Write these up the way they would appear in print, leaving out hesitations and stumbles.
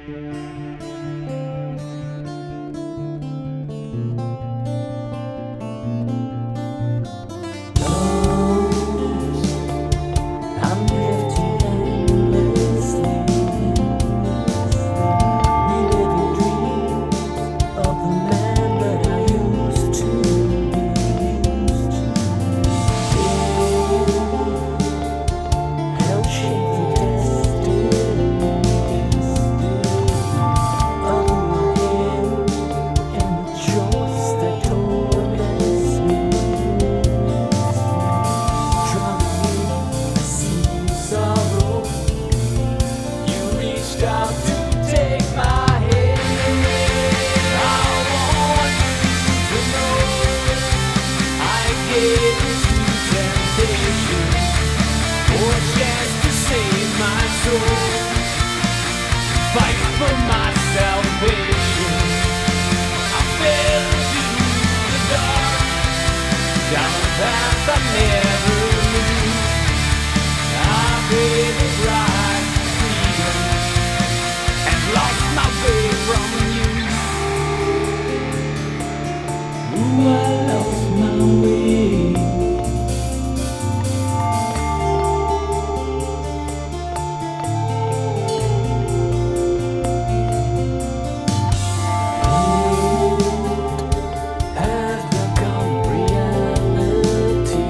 I'm drifting endlessly, reliving dreams of the man that I used to be. Hell shaped the destinies of my hand and the choice that torments me. Sorrow, you reached out to take my hand. I want you to know I gave into temptation for a chance to save my soul, fight for my salvation. I fell into the dark, down a path I never knew. I paid the price for freedom and lost my way from you. Ooh, I lost my way. Has become reality.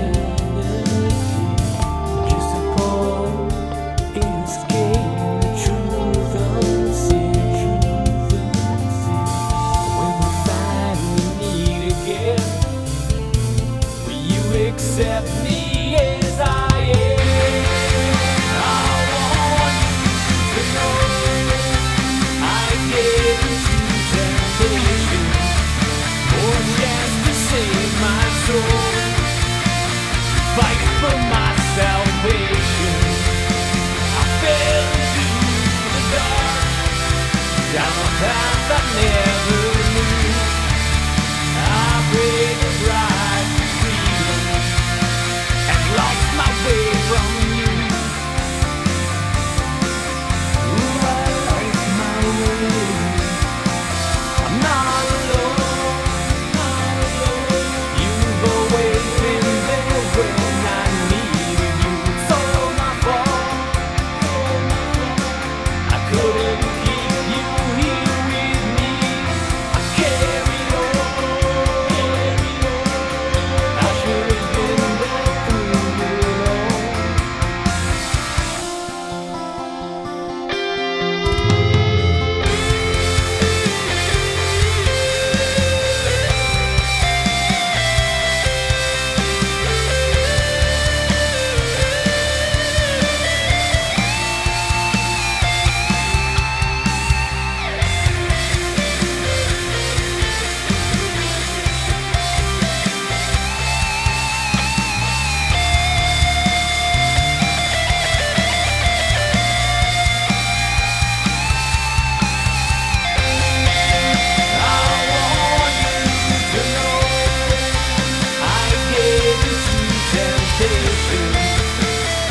Just a poem escaping the truth unseen. When we finally meet again, will you accept me as I am? I want you to know I gave into temptation for a chance to save my soul, fight for my salvation. I fell into the dark, down a path I never knew. I paid the price for freedom and lost my way from you. Ooh, I lost my way. I'm not alone, not alone. You've always been there when I needed you. It's all my fault. I couldn't keep you here with me. I carried on. I should have been there through it all.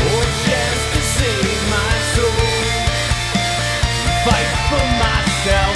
Fight for myself.